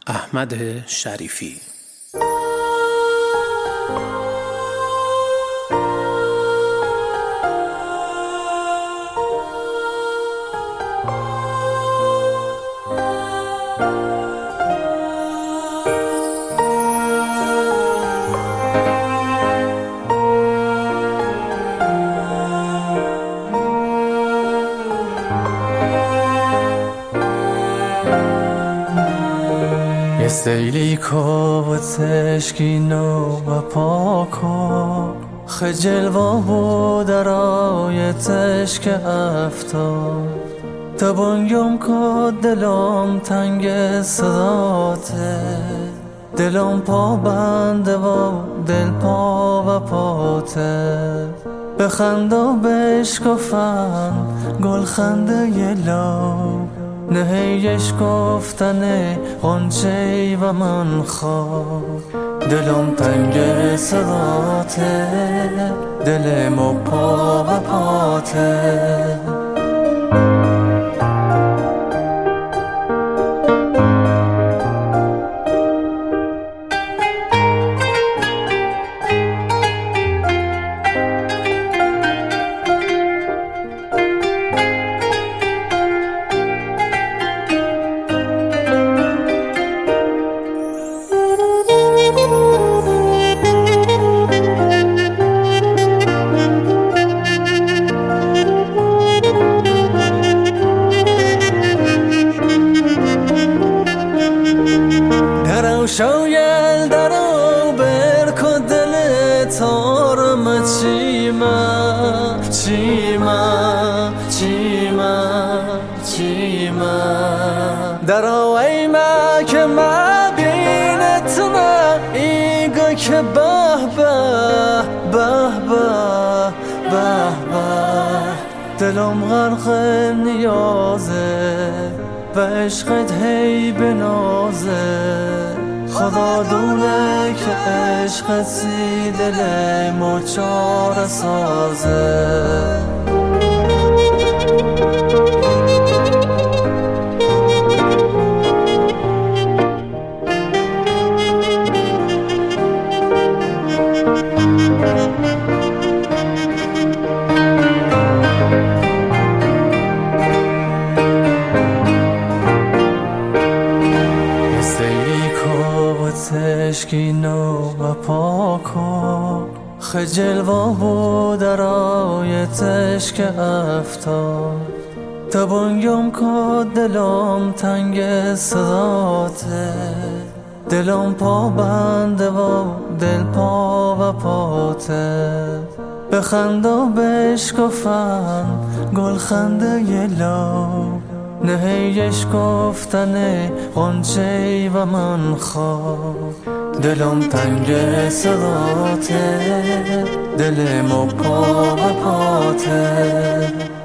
احمد شریفی. یه سیلی کو تشکینو و پاکو خجل و بودرای تشک افتاد تبانگم که دلم تنگ صداته دلم پا بنده و دل پا و پاته بخند و بشکفن گل خنده یه لب نهیش گفتن غنچه و من خواب دلم تنگ صداته دلم و پا و پاته شاید درو برکو دل تارم چیما درو ای ما که ما بینت نه ایگو که به دلم غرق نیازه و عشقت هی بنازه خدا دونه که عشقت سی دلمو چاره سازه تشکینو و پاکو خجل و بودرای تشک افتاد تبانگم که دلم تنگ صداته دلم پا بنده و دل پا و پاته بخند و بشکفن گل خنده یه لب نهیش گفتن غنچه و من خواب دلم تنگ صداته دلم و پا و پاته